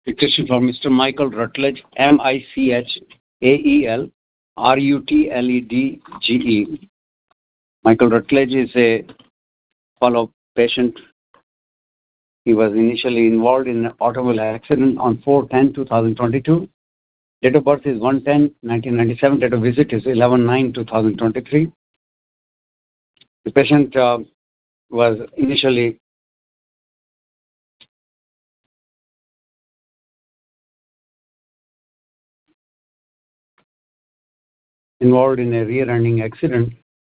Dictation for Mr. Michael Rutledge, MICHAEL RUTLEDGE. Michael Rutledge is a follow-up patient. He was initially involved in an automobile accident on 4/10/2022. Date of birth is 1/10/1997. Date of visit is 11/9/2023. The patient was initially involved in a rear-ending accident,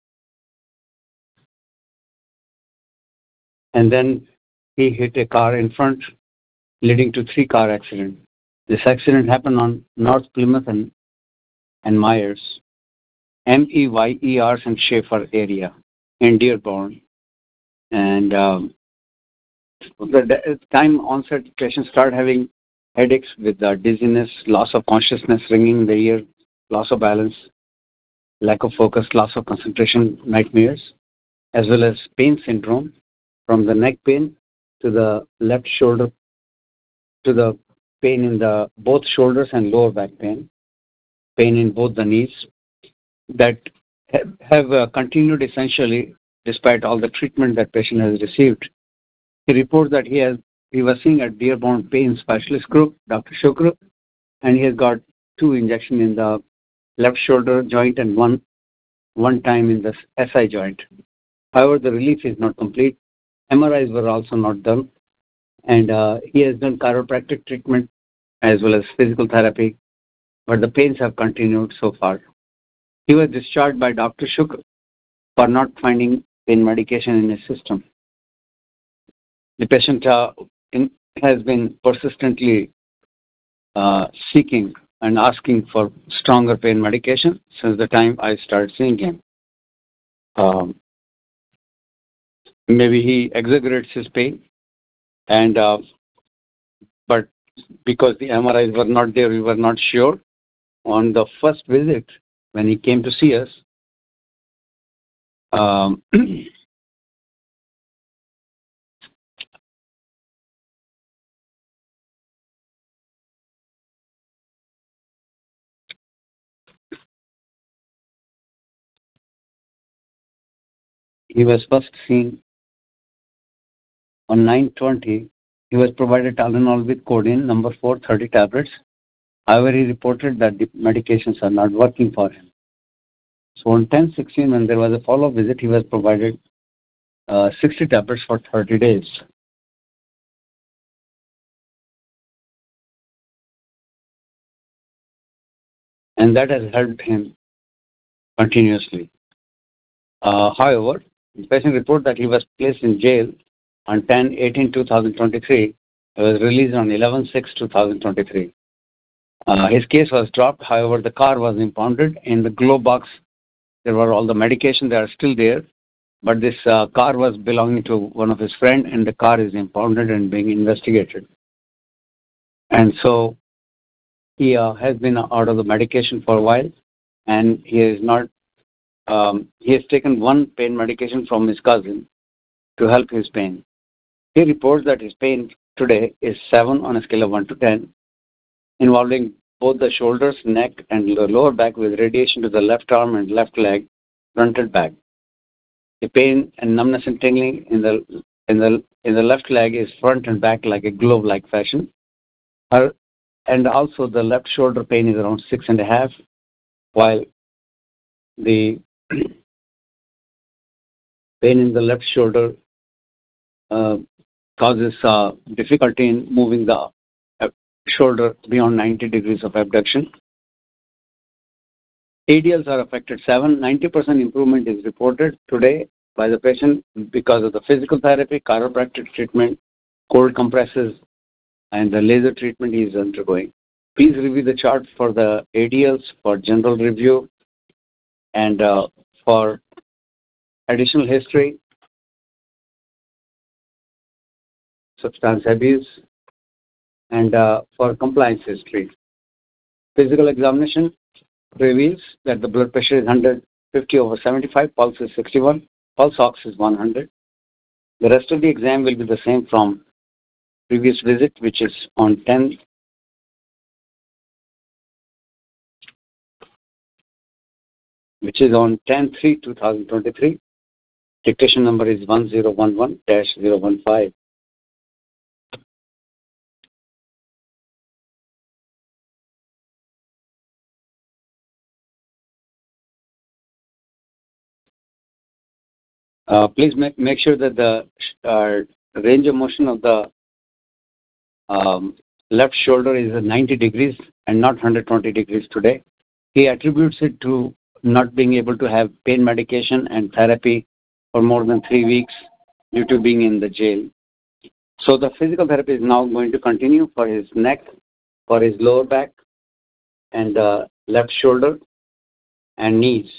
and then he hit a car in front, leading to 3-car accident. This accident happened on North Plymouth and Myers, Meyers and Schaefer area in Dearborn. And the time onset, the patient started having headaches with dizziness, loss of consciousness, ringing in the ear, loss of balance, lack of focus, loss of concentration, nightmares, as well as pain syndrome from the neck pain to the left shoulder, to the pain in the both shoulders and lower back pain in both the knees that have continued essentially despite all the treatment that patient has received. He reports that he was seeing at Dearborn Pain Specialist Group, Dr. Shukra, and he has got 2 injections in the left shoulder joint and one time in the SI joint. However, the relief is not complete. MRIs were also not done, and he has done chiropractic treatment as well as physical therapy, but the pains have continued so far. He was discharged by Dr. Shukra for not finding pain medication in his system. The patient has been persistently seeking and asking for stronger pain medication since the time I started seeing him. Maybe he exaggerates his pain, and but because the MRIs were not there, we were not sure. On the first visit, when he came to see us, he was first seen on 9/20. He was provided Tylenol with codeine number 430 tablets. However, he reported that the medications are not working for him. So on 10/16, when there was a follow-up visit, he was provided 60 tablets for 30 days. And that has helped him continuously. However, the patient reported that he was placed in jail on 10/18/2023. He was released on 11/6/2023. His case was dropped. However, the car was impounded. In the glove box, there were all the medication that are still there. But this car was belonging to one of his friends, and the car is impounded and being investigated. And so he has been out of the medication for a while, and he is not. He has taken one pain medication from his cousin to help his pain. He reports that his pain today is 7 on a scale of 1 to 10, involving both the shoulders, neck, and the lower back with radiation to the left arm and left leg, front and back. The pain and numbness and tingling in the left leg is front and back like a glove-like fashion. And also the left shoulder pain is around 6.5, while the pain in the left shoulder causes difficulty in moving the shoulder beyond 90 degrees of abduction. ADLs are affected 7. 90% improvement is reported today by the patient because of the physical therapy, chiropractic treatment, cold compresses, and the laser treatment he is undergoing. Please review the chart for the ADLs for general review and for additional history, substance abuse, and for compliance history. Physical examination reveals that the blood pressure is 150/75, pulse is 61, pulse ox is 100. The rest of the exam will be the same from previous visit, which is on which is on 10/3/2023. Dictation number is 1011-015. Please make sure that the range of motion of the left shoulder is 90 degrees and not 120 degrees today. He attributes it to not being able to have pain medication and therapy for more than 3 weeks due to being in the jail. So the physical therapy is now going to continue for his neck, for his lower back, and left shoulder and knees,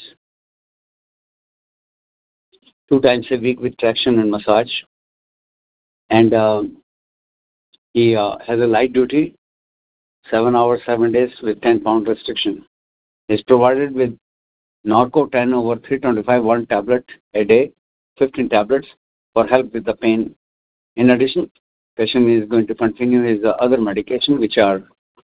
2 times a week with traction and massage. And he has a light duty, 7 hours, 7 days with 10-pound restriction. He's provided with Norco 10/325 1 tablet a day, 15 tablets for help with the pain. In addition, patient is going to continue his other medication, which are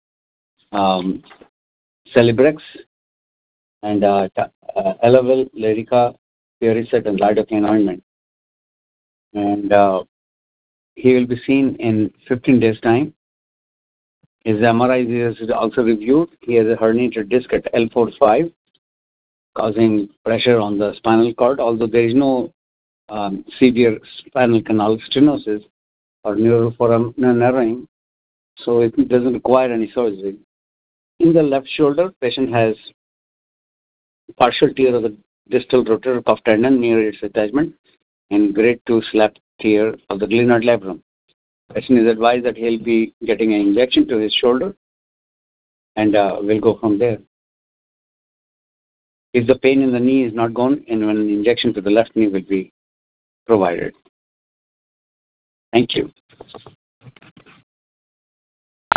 Celebrex and Elavil, Lyrica, Puriset, and lidocaine ointment. And he will be seen in 15 days' time. His MRI is also reviewed. He has a herniated disc at L4-5, causing pressure on the spinal cord, although there is no severe spinal canal stenosis or neuroforamen narrowing, so it doesn't require any surgery. In the left shoulder, patient has partial tear of the distal rotator cuff tendon near its attachment and grade 2 slap tear of the glenoid labrum. Patient is advised that he'll be getting an injection to his shoulder, and we'll go from there. If the pain in the knee is not gone, and when an injection to the left knee will be provided. Thank you.